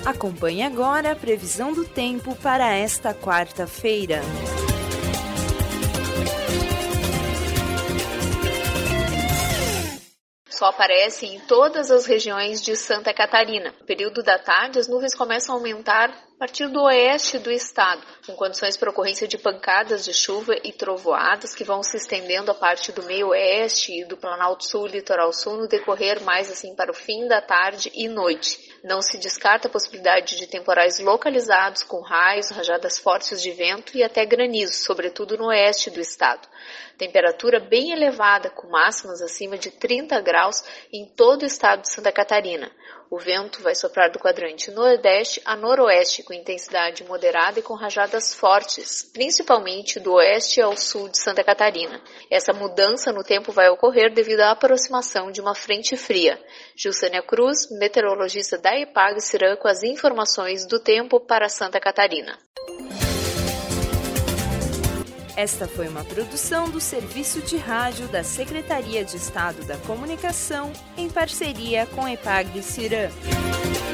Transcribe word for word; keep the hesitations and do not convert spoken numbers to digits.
Acompanhe agora a previsão do tempo para esta quarta-feira. Sol aparece em todas as regiões de Santa Catarina. No período da tarde, as nuvens começam a aumentar a partir do oeste do estado, com condições para ocorrência de pancadas de chuva e trovoadas que vão se estendendo a parte do meio oeste e do Planalto Sul e Litoral Sul no decorrer mais assim para o fim da tarde e noite. Não se descarta a possibilidade de temporais localizados com raios, rajadas fortes de vento e até granizo, sobretudo no oeste do estado. Temperatura bem elevada, com máximas acima de trinta graus em todo o estado de Santa Catarina. O vento vai soprar do quadrante nordeste a noroeste, com intensidade moderada e com rajadas fortes, principalmente do oeste ao sul de Santa Catarina. Essa mudança no tempo vai ocorrer devido à aproximação de uma frente fria. Gilsânia Cruz, meteorologista da Epagre-Cirã, com as informações do tempo para Santa Catarina. Esta foi uma produção do Serviço de Rádio da Secretaria de Estado da Comunicação, em parceria com Epagre-Cirã.